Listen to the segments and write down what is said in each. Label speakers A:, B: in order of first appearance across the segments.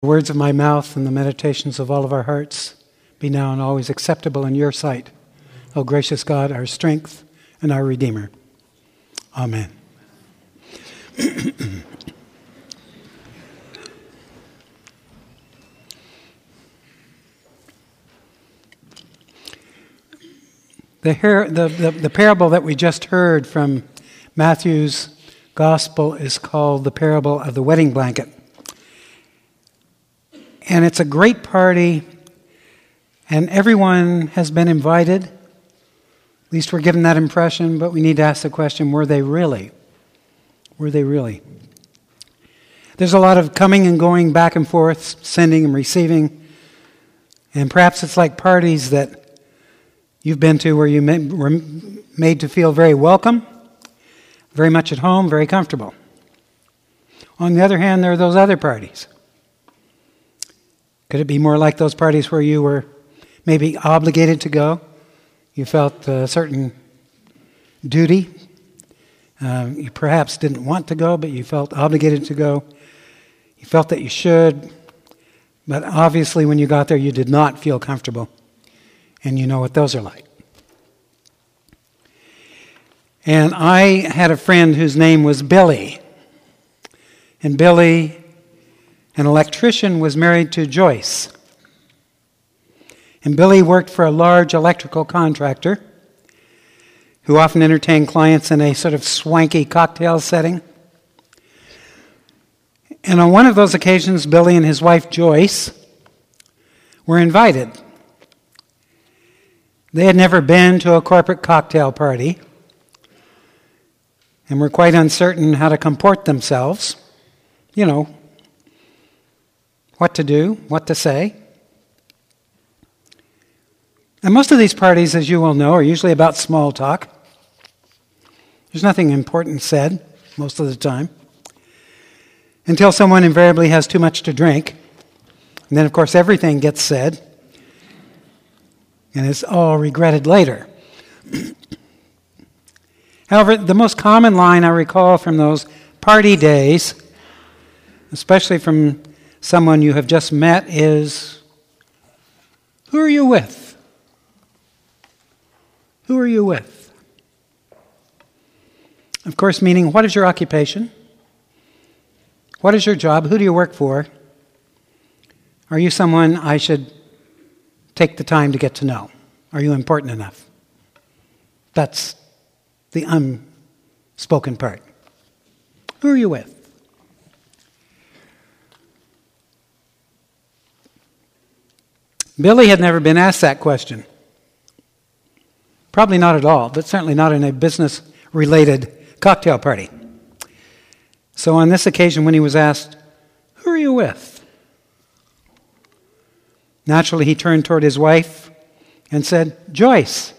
A: The words of my mouth and the meditations of all of our hearts be now and always acceptable in your sight, O gracious God, our strength and our Redeemer. Amen. The parable that we just heard from Matthew's Gospel is called the parable of the wedding blanket. And it's a great party, and everyone has been invited. At least we're given that impression, but we need to ask the question, were they really? Were they really? There's a lot of coming and going, back and forth, sending and receiving. And perhaps it's like parties that you've been to where you were made to feel very welcome, very much at home, very comfortable. On the other hand, there are those other parties. Could it be more like those parties where you were maybe obligated to go? You felt a certain duty. You perhaps didn't want to go, but you felt obligated to go. You felt that you should, but obviously when you got there, you did not feel comfortable. And you know what those are like. And I had a friend whose name was Billy. And Billy, an electrician, was married to Joyce. And Billy worked for a large electrical contractor who often entertained clients in a sort of swanky cocktail setting. And on one of those occasions, Billy and his wife Joyce were invited. They had never been to a corporate cocktail party and were quite uncertain how to comport themselves. You know, what to do, what to say. And most of these parties, as you will know, are usually about small talk. There's nothing important said most of the time, until someone invariably has too much to drink. And then, of course, everything gets said, and it's all regretted later. However, the most common line I recall from those party days, especially from someone you have just met, is, "Who are you with? Who are you with?" Of course, meaning, what is your occupation? What is your job? Who do you work for? Are you someone I should take the time to get to know? Are you important enough? That's the unspoken part. Who are you with? Billy had never been asked that question. Probably not at all, but certainly not in a business-related cocktail party. So on this occasion, when he was asked, "Who are you with?" naturally he turned toward his wife and said, "Joyce."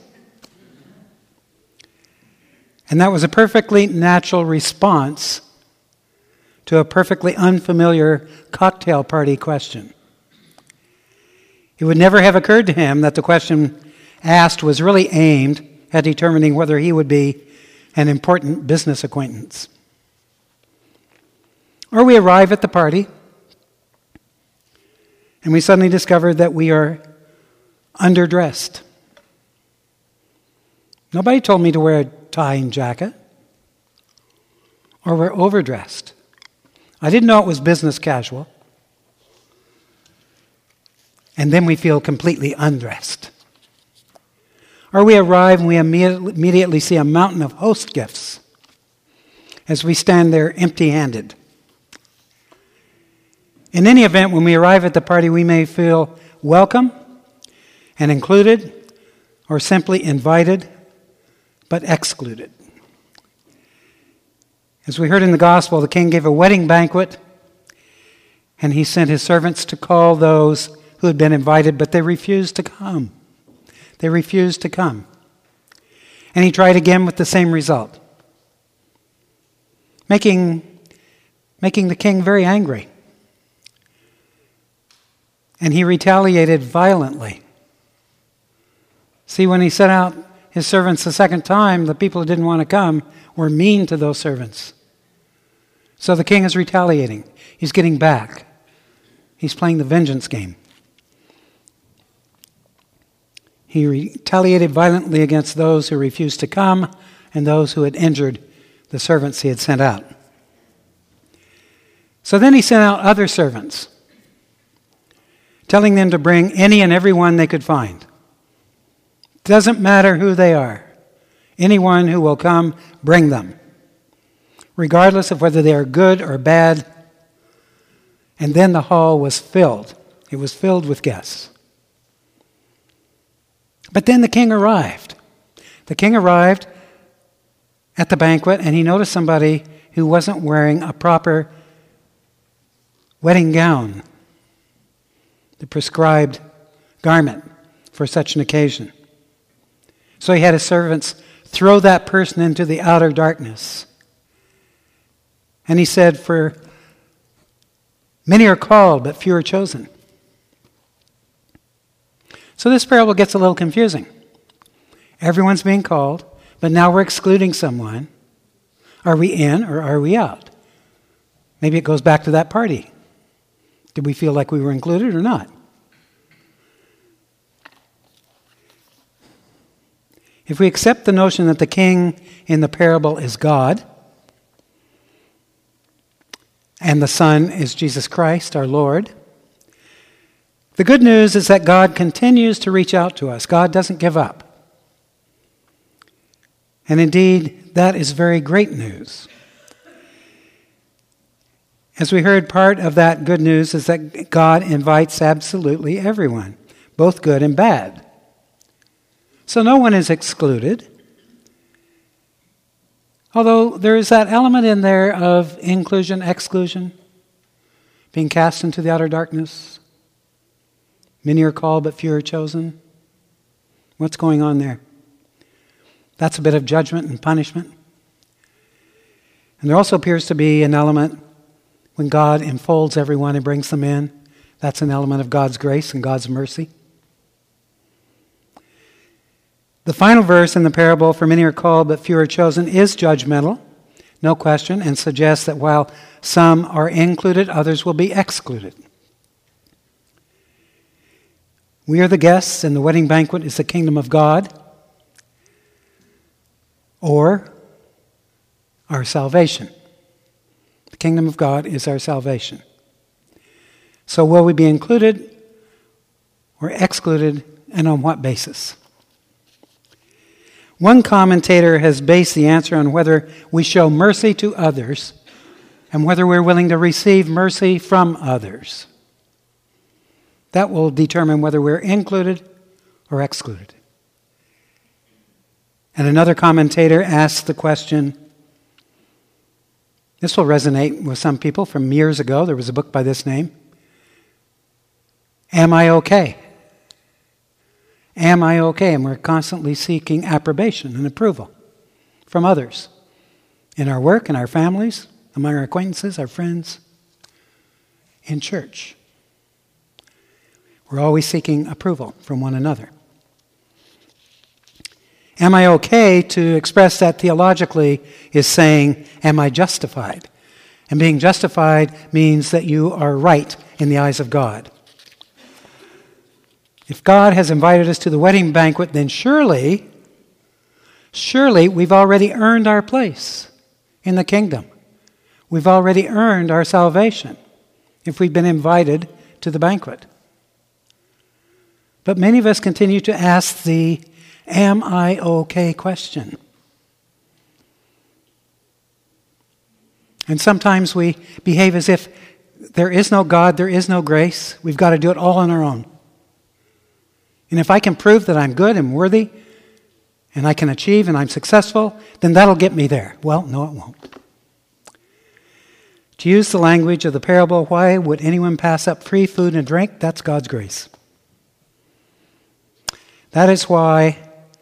A: And that was a perfectly natural response to a perfectly unfamiliar cocktail party question. It would never have occurred to him that the question asked was really aimed at determining whether he would be an important business acquaintance. Or we arrive at the party, and we suddenly discover that we are underdressed. Nobody told me to wear a tie and jacket, or we're overdressed. I didn't know it was business casual. And then we feel completely undressed. Or we arrive and we immediately see a mountain of host gifts as we stand there empty-handed. In any event, when we arrive at the party, we may feel welcome and included, or simply invited but excluded. As we heard in the gospel, the king gave a wedding banquet, and he sent his servants to call those who had been invited, but they refused to come. They refused to come. And he tried again with the same result, making the king very angry. And he retaliated violently. See, when he sent out his servants the second time, the people who didn't want to come were mean to those servants. So the king is retaliating. He's getting back. He's playing the vengeance game. He retaliated violently against those who refused to come and those who had injured the servants he had sent out. So then he sent out other servants, telling them to bring any and everyone they could find. Doesn't matter who they are. Anyone who will come, bring them, regardless of whether they are good or bad. And then the hall was filled. It was filled with guests. But then the king arrived. The king arrived at the banquet, and he noticed somebody who wasn't wearing a proper wedding gown, the prescribed garment for such an occasion. So he had his servants throw that person into the outer darkness. And he said, "For many are called, but few are chosen." So this parable gets a little confusing. Everyone's being called, but now we're excluding someone. Are we in or are we out? Maybe it goes back to that party. Did we feel like we were included or not? If we accept the notion that the king in the parable is God, and the Son is Jesus Christ, our Lord, the good news is that God continues to reach out to us. God doesn't give up. And indeed, that is very great news. As we heard, part of that good news is that God invites absolutely everyone, both good and bad. So no one is excluded. Although there is that element in there of inclusion, exclusion, being cast into the outer darkness. Many are called, but few are chosen. What's going on there? That's a bit of judgment and punishment. And there also appears to be an element when God enfolds everyone and brings them in. That's an element of God's grace and God's mercy. The final verse in the parable, "For many are called, but few are chosen," is judgmental, no question, and suggests that while some are included, others will be excluded. We are the guests, and the wedding banquet is the kingdom of God, or our salvation. The kingdom of God is our salvation. So will we be included or excluded, and on what basis? One commentator has based the answer on whether we show mercy to others and whether we're willing to receive mercy from others. That will determine whether we're included or excluded. And another commentator asks the question, this will resonate with some people from years ago. There was a book by this name. Am I okay? Am I okay? And we're constantly seeking approbation and approval from others in our work, in our families, among our acquaintances, our friends, in church. We're always seeking approval from one another. Am I okay to express that theologically is saying, am I justified? And being justified means that you are right in the eyes of God. If God has invited us to the wedding banquet, then surely we've already earned our place in the kingdom. We've already earned our salvation if we've been invited to the banquet. But many of us continue to ask the "am I okay" question. And sometimes we behave as if there is no God, there is no grace. We've got to do it all on our own. And if I can prove that I'm good and worthy, and I can achieve and I'm successful, then that'll get me there. Well, no, it won't. To use the language of the parable, why would anyone pass up free food and drink? That's God's grace. That is why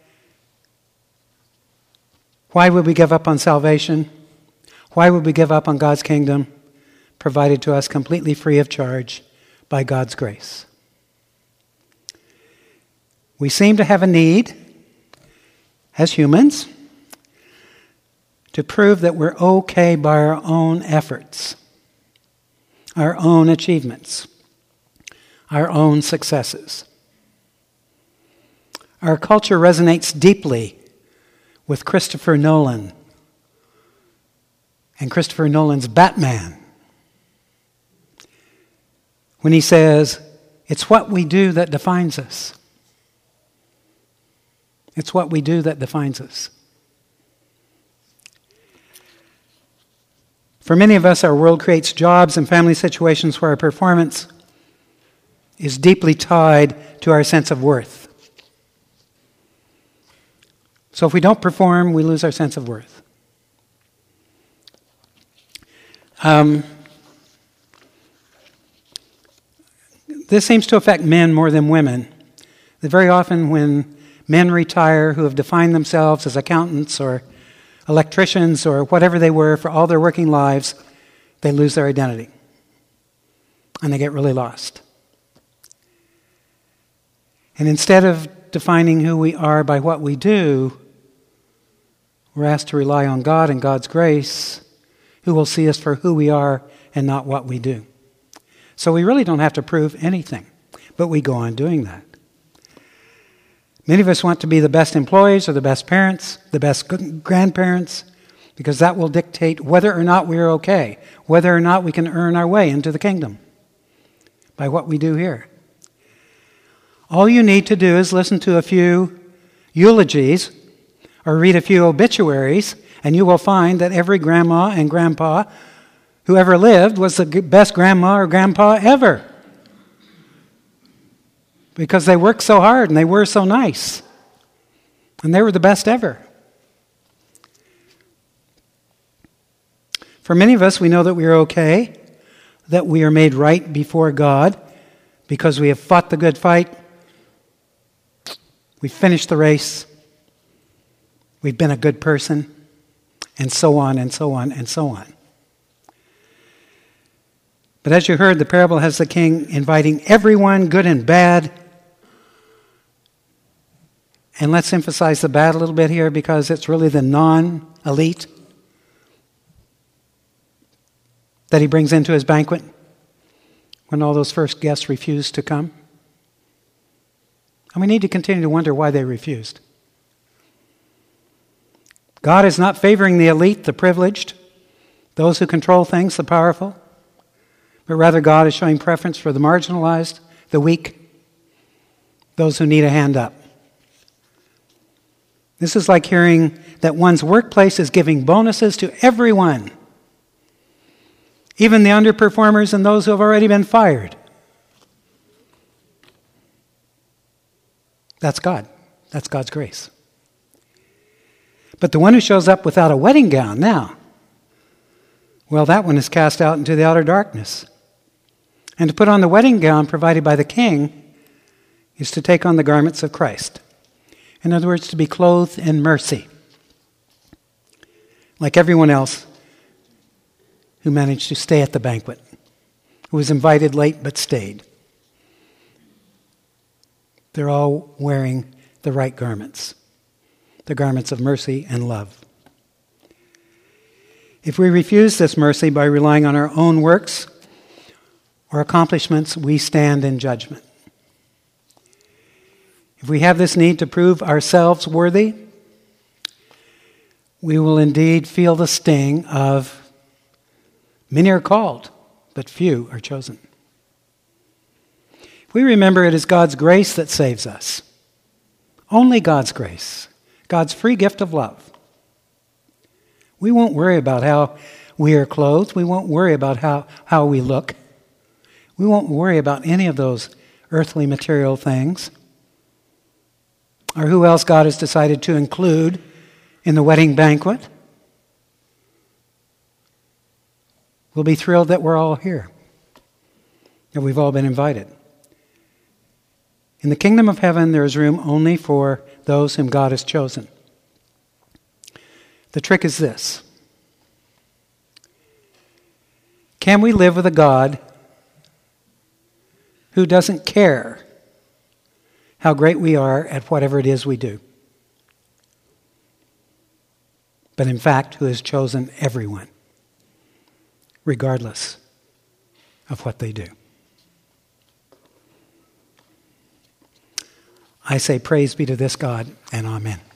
A: would we give up on salvation? Why would we give up on God's kingdom provided to us completely free of charge by God's grace? We seem to have a need, as humans, to prove that we're okay by our own efforts, our own achievements. our own successes. Our culture resonates deeply with Christopher Nolan and Christopher Nolan's Batman when he says, it's what we do that defines us. It's what we do that defines us. For many of us, our world creates jobs and family situations where our performance is deeply tied to our sense of worth. So if we don't perform, we lose our sense of worth. This seems to affect men more than women. That very often when men retire who have defined themselves as accountants or electricians or whatever they were for all their working lives, they lose their identity. And they get really lost. And instead of defining who we are by what we do, we're asked to rely on God and God's grace, who will see us for who we are and not what we do. So we really don't have to prove anything, but we go on doing that. Many of us want to be the best employees or the best parents, the best grandparents, because that will dictate whether or not we're okay, whether or not we can earn our way into the kingdom by what we do here. All you need to do is listen to a few eulogies or read a few obituaries, and you will find that every grandma and grandpa who ever lived was the best grandma or grandpa ever. Because they worked so hard and they were so nice. And they were the best ever. For many of us, we know that we are okay, that we are made right before God because we have fought the good fight, we've finished the race, we've been a good person, and so on and so on and so on. But as you heard, the parable has the king inviting everyone, good and bad. And let's emphasize the bad a little bit here because it's really the non-elite that he brings into his banquet when all those first guests refused to come. And we need to continue to wonder why they refused. God is not favoring the elite, the privileged, those who control things, the powerful, but rather God is showing preference for the marginalized, the weak, those who need a hand up. This is like hearing that one's workplace is giving bonuses to everyone, even the underperformers and those who have already been fired. That's God. That's God's grace. But the one who shows up without a wedding gown now, well, that one is cast out into the outer darkness. And to put on the wedding gown provided by the king is to take on the garments of Christ. In other words, to be clothed in mercy, like everyone else who managed to stay at the banquet, who was invited late but stayed. They're all wearing the right garments, the garments of mercy and love. If we refuse this mercy by relying on our own works or accomplishments, we stand in judgment. If we have this need to prove ourselves worthy, we will indeed feel the sting of many are called, but few are chosen. If we remember it is God's grace that saves us, only God's grace, God's free gift of love, we won't worry about how we are clothed. We won't worry about how we look. We won't worry about any of those earthly material things, or who else God has decided to include in the wedding banquet. We'll be thrilled that we're all here, that we've all been invited. In the kingdom of heaven, there is room only for those whom God has chosen. The trick is this. Can we live with a God who doesn't care how great we are at whatever it is we do, but in fact who has chosen everyone, regardless of what they do? I say praise be to this God, and amen.